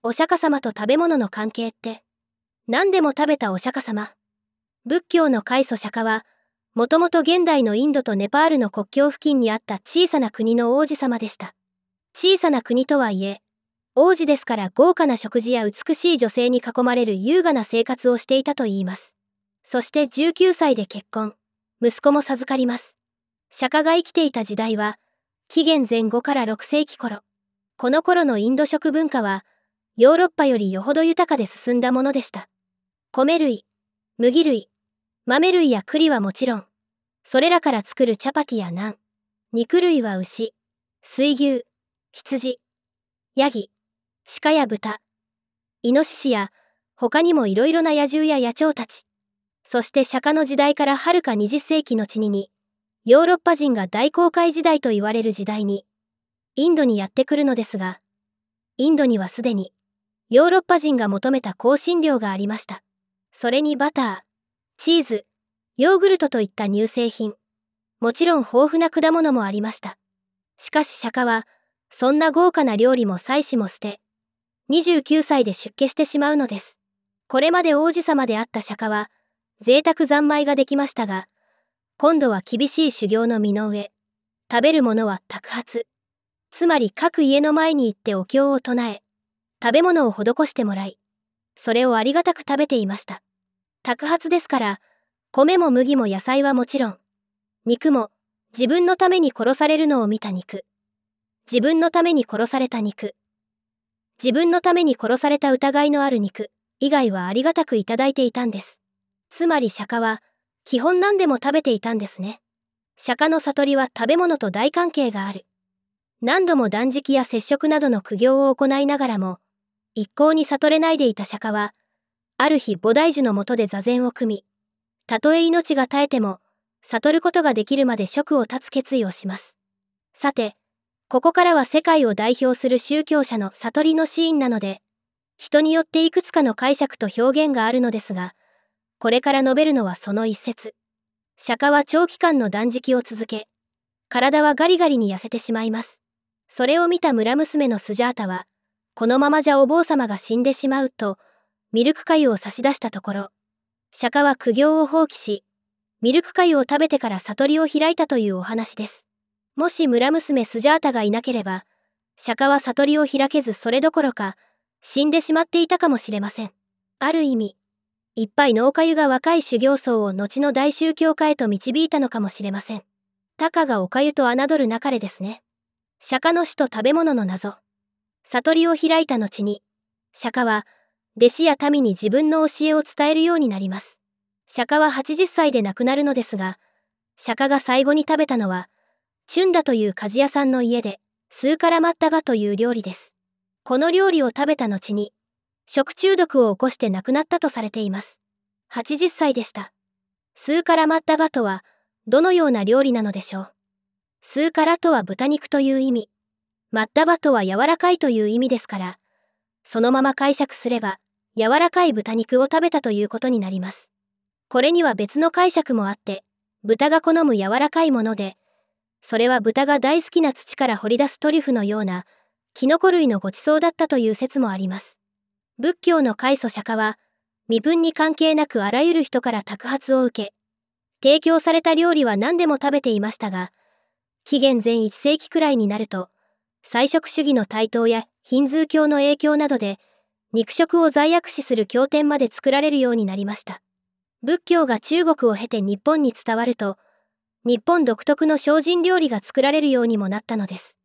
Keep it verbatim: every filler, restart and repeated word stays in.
お釈迦様と食べ物の関係って、何でも食べたお釈迦様。仏教の開祖釈迦は、もともと現代のインドとネパールの国境付近にあった小さな国の王子様でした。小さな国とはいえ、王子ですから豪華な食事や美しい女性に囲まれる優雅な生活をしていたといいます。そしてじゅうきゅうさいで結婚、息子も授かります。釈迦が生きていた時代は、紀元前後からろくせいき頃。この頃のインド食文化は、ヨーロッパよりよほど豊かで進んだものでした。米類、麦類、豆類や栗はもちろん、それらから作るチャパティやナン、肉類は牛、水牛、羊、ヤギ、鹿や豚、イノシシや、他にもいろいろな野獣や野鳥たち。そして釈迦の時代からはるかにじゅっせいきのちにに、ヨーロッパ人が大航海時代と言われる時代に、インドにやってくるのですが、インドにはすでに、ヨーロッパ人が求めた香辛料がありました。それにバター、チーズ、ヨーグルトといった乳製品、もちろん豊富な果物もありました。しかし釈迦は、そんな豪華な料理も妻子も捨て、にじゅうきゅうさいで出家してしまうのです。これまで王子様であった釈迦は、贅沢三昧ができましたが、今度は厳しい修行の身の上、食べるものは托鉢、つまり各家の前に行ってお経を唱え、食べ物を施してもらい、それをありがたく食べていました。托鉢ですから、米も麦も野菜はもちろん、肉も自分のために殺されるのを見た肉、自分のために殺された肉、自分のために殺された疑いのある肉以外はありがたくいただいていたんです。つまり釈迦は、基本何でも食べていたんですね。釈迦の悟りは食べ物と大関係がある。何度も断食や摂食などの苦行を行いながらも、一向に悟れないでいた釈迦は、ある日菩提樹の下で座禅を組み、たとえ命が絶えても、悟ることができるまで職を断つ決意をします。さて、ここからは世界を代表する宗教者の悟りのシーンなので、人によっていくつかの解釈と表現があるのですが、これから述べるのはその一節。釈迦は長期間の断食を続け、体はガリガリに痩せてしまいます。それを見た村娘のスジャータは、このままじゃお坊様が死んでしまうと、ミルク粥を差し出したところ、釈迦は苦行を放棄し、ミルク粥を食べてから悟りを開いたというお話です。もし村娘スジャータがいなければ、釈迦は悟りを開けずそれどころか、死んでしまっていたかもしれません。ある意味、一杯のお粥が若い修行僧を後の大宗教家へと導いたのかもしれません。たかがお粥と侮るなかれですね。釈迦の死と食べ物の謎。悟りを開いた後に、釈迦は弟子や民に自分の教えを伝えるようになります。釈迦ははちじゅっさいで亡くなるのですが、釈迦が最後に食べたのは、チュンダという鍛冶屋さんの家で、スーカラマッタバという料理です。この料理を食べた後に、食中毒を起こして亡くなったとされています。はちじゅっさいでした。スーカラマッタバとは、どのような料理なのでしょう。スーカラとは豚肉という意味、マッタバとは柔らかいという意味ですから、そのまま解釈すれば、柔らかい豚肉を食べたということになります。これには別の解釈もあって、豚が好む柔らかいもので、それは豚が大好きな土から掘り出すトリュフのような、キノコ類のごちそうだったという説もあります。仏教の開祖釈迦は、身分に関係なくあらゆる人から托鉢を受け、提供された料理は何でも食べていましたが、紀元前いっせいきくらいになると、菜食主義の台頭やヒンズー教の影響などで、肉食を罪悪視する経典まで作られるようになりました。仏教が中国を経て日本に伝わると、日本独特の精進料理が作られるようにもなったのです。